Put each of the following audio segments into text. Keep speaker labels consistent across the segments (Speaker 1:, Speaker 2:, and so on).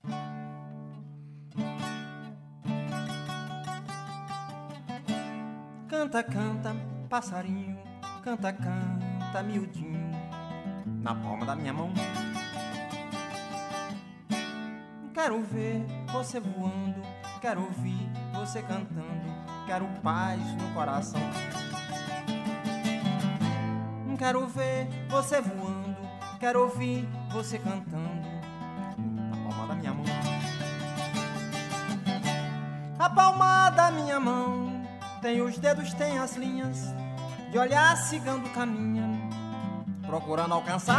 Speaker 1: Canta, canta, passarinho, canta, canta, miudinho, na palma da minha mão. Quero ver você voando, quero ouvir você cantando, quero paz no coração. Quero ver você voando, quero ouvir você cantando, na palma da minha mão. A palma da minha mão tem os dedos, tem as linhas de olhar cigando caminha, procurando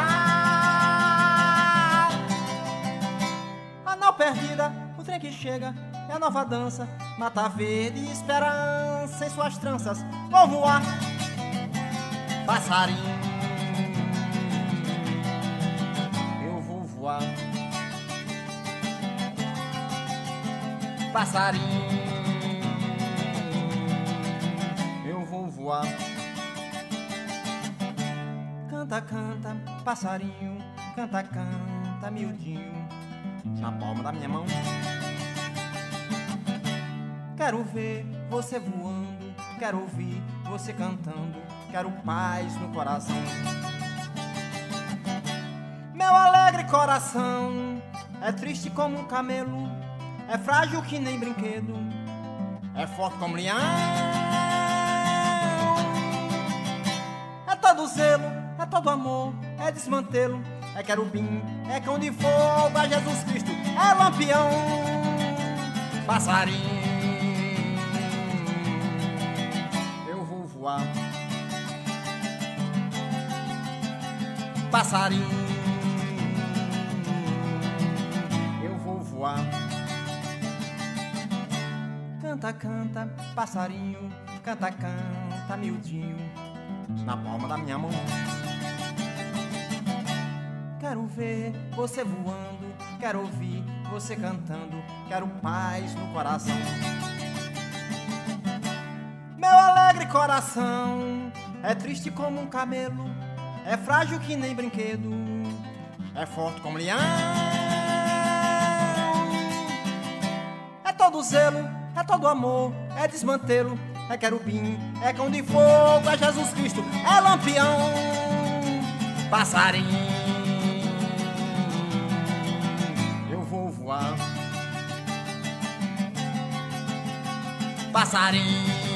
Speaker 1: alcançar a nau perdida, o trem que chega é a nova dança, mata verde e esperança em suas tranças. Vou voar, passarinho, eu vou voar, passarinho, eu vou voar. Canta, canta, passarinho, canta, canta, miudinho, na palma da minha mão. Quero ver você voando, quero ouvir você cantando, quero paz no coração. Meu alegre coração é triste como um camelo, é frágil que nem brinquedo, é forte como leão. É todo zelo, é todo amor, é desmantelo, é querubim, é cão de fogo, é Jesus Cristo, é lampião. Passarinho, eu vou voar. Passarinho, eu vou voar. Canta, canta, passarinho, canta, canta, miudinho, na palma da minha mão. Quero ver você voando, quero ouvir você cantando, quero paz no coração. Meu alegre coração é triste como um camelo, é frágil que nem brinquedo, é forte como leão. É todo zelo, é todo amor, é desmantelo, é querubim, é cão de fogo, é Jesus Cristo, é lampião. Passarinho, eu vou voar. Passarinho,